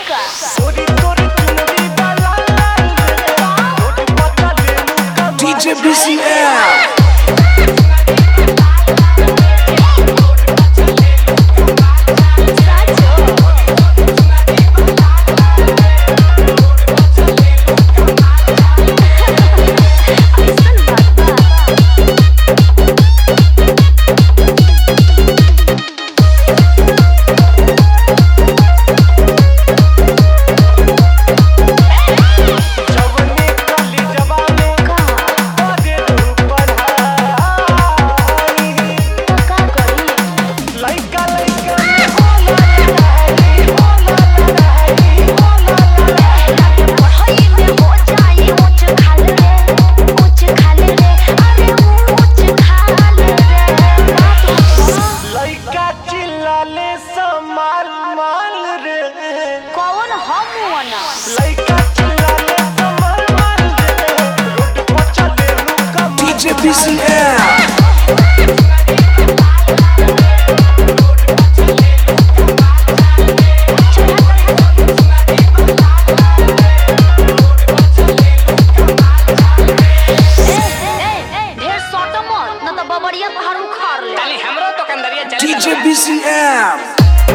का DJ BCL DJ BCL DJ BCL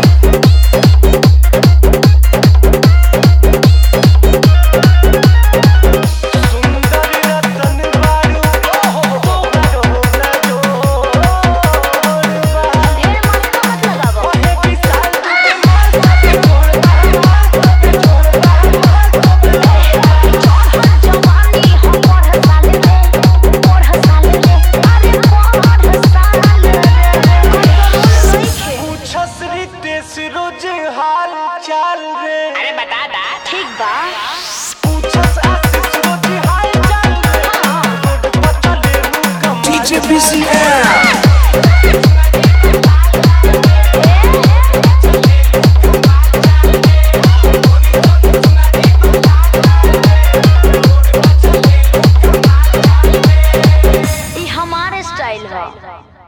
रोज हाल चाल रे अरे बता दा ठीक बा पूछस आशीष रोज हाल चाल रे पता ले मुका DJ BCL ई हमारे स्टाइल है।